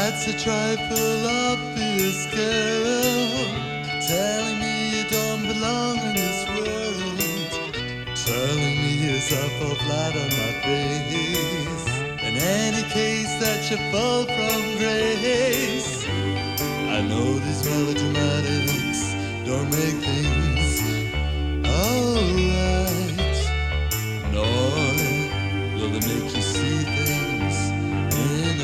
That's a trifle of this girl, telling me you don't belong in this world, telling me yes, I fall flat on my face. In any case that you fall from grace, I know these melodramatics don't make things alright, nor will they make you see things in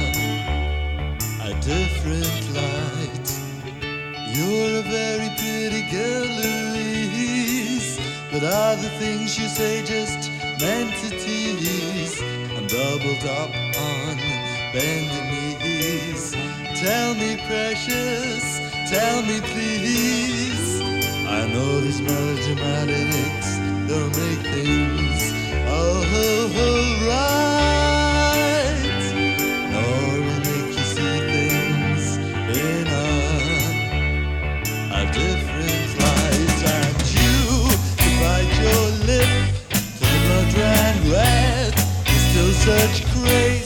a different light. You're a very pretty girl, Louise, but are the things you say just meant to tease? I'm doubled up on bending knees. Tell me, precious, tell me, please. I know these melodramatics don't make things alright, nor will make you see things in a different light. And you bite your lip till the blood ran red. You're still such crazy.